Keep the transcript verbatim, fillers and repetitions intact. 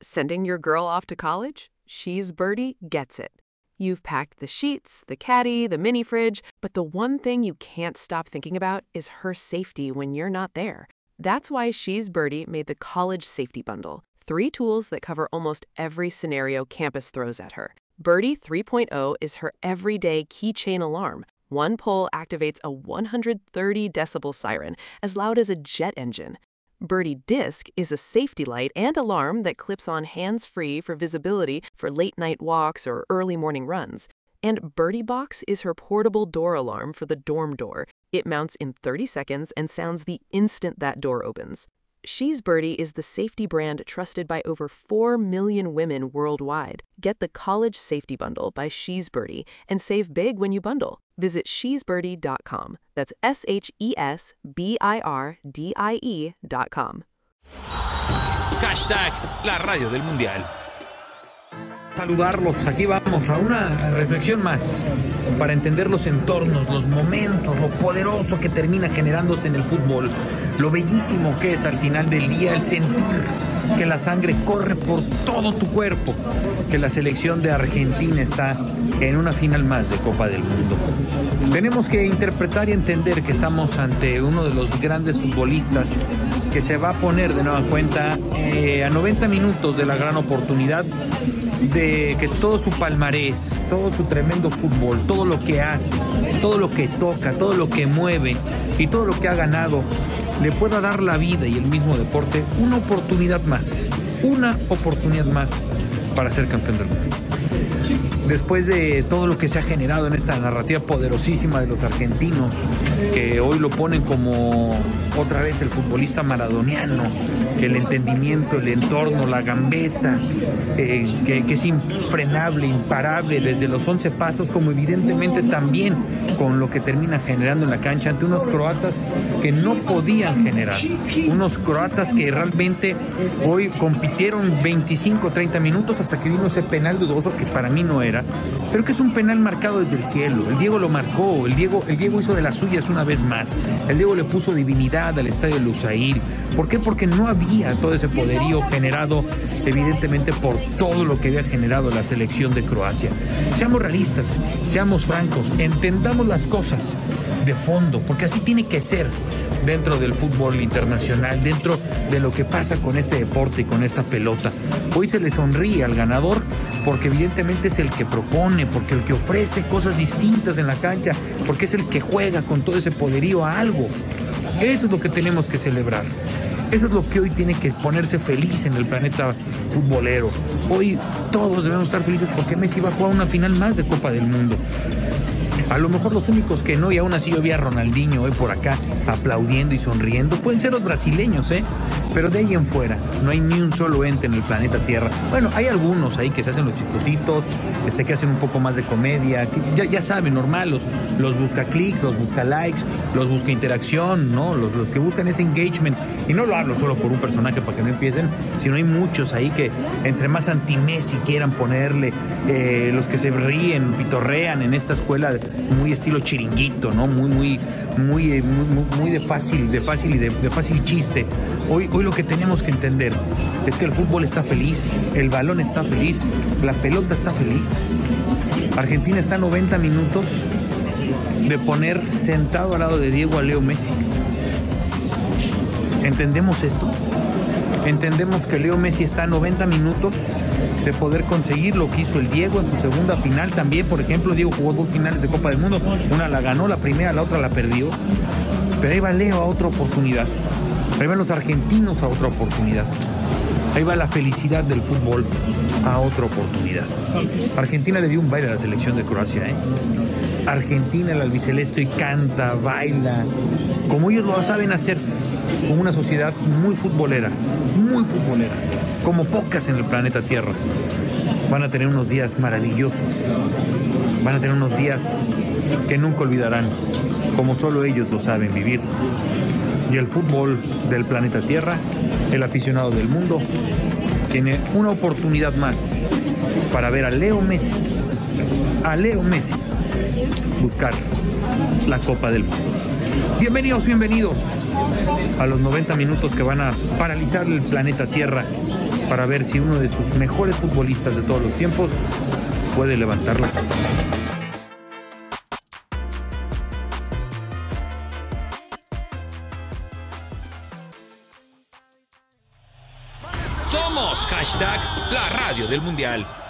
Sending your girl off to college? She's Birdie gets it. You've packed the sheets, the caddy, the mini fridge, but the one thing you can't stop thinking about is her safety when you're not there. That's why She's Birdie made the College Safety Bundle. Three tools that cover almost every scenario campus throws at her. Birdie three point oh is her everyday keychain alarm. One pull activates a one hundred thirty decibel siren, as loud as a jet engine. Birdie Disc is a safety light and alarm that clips on hands-free for visibility for late-night walks or early morning runs. And Birdie Box is her portable door alarm for the dorm door. It mounts in thirty seconds and sounds the instant that door opens. She's Birdie is the safety brand trusted by over four million women worldwide. Get the College Safety Bundle by She's Birdie and save big when you bundle. Visit she's birdie dot com. That's S H E S B I R D I E dot com. Hashtag la radio del mundial. Saludarlos, aquí vamos a una reflexión más para entender los entornos, los momentos, lo poderoso que termina generándose en el fútbol, lo bellísimo que es al final del día el sentir que la sangre corre por todo tu cuerpo, que la selección de Argentina está en una final más de Copa del Mundo. Tenemos que interpretar y entender que estamos ante uno de los grandes futbolistas que se va a poner de nueva cuenta eh, a noventa minutos de la gran oportunidad de que todo su palmarés, todo su tremendo fútbol, todo lo que hace, todo lo que toca, todo lo que mueve y todo lo que ha ganado, le pueda dar la vida y el mismo deporte una oportunidad más, una oportunidad más para ser campeón del mundo. Después de todo lo que se ha generado en esta narrativa poderosísima de los argentinos, que hoy lo ponen como otra vez el futbolista maradoniano, el entendimiento, el entorno, la gambeta, eh, que, que es infrenable, imparable desde los once pasos, como evidentemente también con lo que termina generando en la cancha ante unos croatas que no podían generar, unos croatas que realmente hoy compitieron veinticinco, treinta minutos hasta que vino ese penal dudoso que para mí no era, pero que es un penal marcado desde el cielo. El Diego lo marcó, el Diego, el Diego hizo de las suyas una vez más, el Diego le puso divinidad al estadio Lusail. ¿Por qué? Porque no había todo ese poderío generado evidentemente por todo lo que había generado la selección de Croacia. Seamos realistas, seamos francos, entendamos las cosas de fondo, porque así tiene que ser dentro del fútbol internacional, dentro de lo que pasa con este deporte y con esta pelota. Hoy se le sonríe al ganador porque evidentemente es el que propone, porque el que ofrece cosas distintas en la cancha, porque es el que juega con todo ese poderío a algo. Eso es lo que tenemos que celebrar. Eso es lo que hoy tiene que ponerse feliz en el planeta futbolero. Hoy todos debemos estar felices porque Messi va a jugar una final más de Copa del Mundo. A lo mejor los únicos que no, y aún así yo vi a Ronaldinho hoy por acá aplaudiendo y sonriendo, pueden ser los brasileños, ¿eh? Pero de ahí en fuera no hay ni un solo ente en el planeta Tierra. Bueno, hay algunos ahí que se hacen los chistositos, este, que hacen un poco más de comedia, que ya, ya saben, normal, los, los busca clics, los busca likes, los busca interacción, ¿no? Los, los que buscan ese engagement. Y no lo hablo solo por un personaje para que no empiecen, sino hay muchos ahí que entre más anti-Messi quieran ponerle, eh, los que se ríen, pitorrean en esta escuela muy estilo chiringuito, ¿no? Muy, muy, muy, muy, muy de fácil, de fácil y de, de fácil chiste. Hoy, hoy lo que tenemos que entender es que el fútbol está feliz, el balón está feliz, la pelota está feliz. Argentina está a noventa minutos de poner sentado al lado de Diego a Leo Messi. ¿Entendemos esto? Entendemos que Leo Messi está a noventa minutos de poder conseguir lo que hizo el Diego en su segunda final también. Por ejemplo, Diego jugó dos finales de Copa del Mundo, una la ganó, la primera, la otra la perdió, pero ahí va Leo a otra oportunidad, ahí van los argentinos a otra oportunidad, ahí va la felicidad del fútbol a otra oportunidad. Argentina le dio un baile a la selección de Croacia, ¿eh? Argentina, el albiceleste, y canta, baila, como ellos lo saben hacer, con una sociedad muy futbolera, muy futbolera, como pocas en el planeta Tierra. Van a tener unos días maravillosos, van a tener unos días que nunca olvidarán, como solo ellos lo saben vivir. Y el fútbol del planeta Tierra, el aficionado del mundo, tiene una oportunidad más para ver a Leo Messi, a Leo Messi, buscar la Copa del Mundo. Bienvenidos, bienvenidos a los noventa minutos que van a paralizar el planeta Tierra para ver si uno de sus mejores futbolistas de todos los tiempos puede levantar la copa. Somos hashtag la radio del mundial.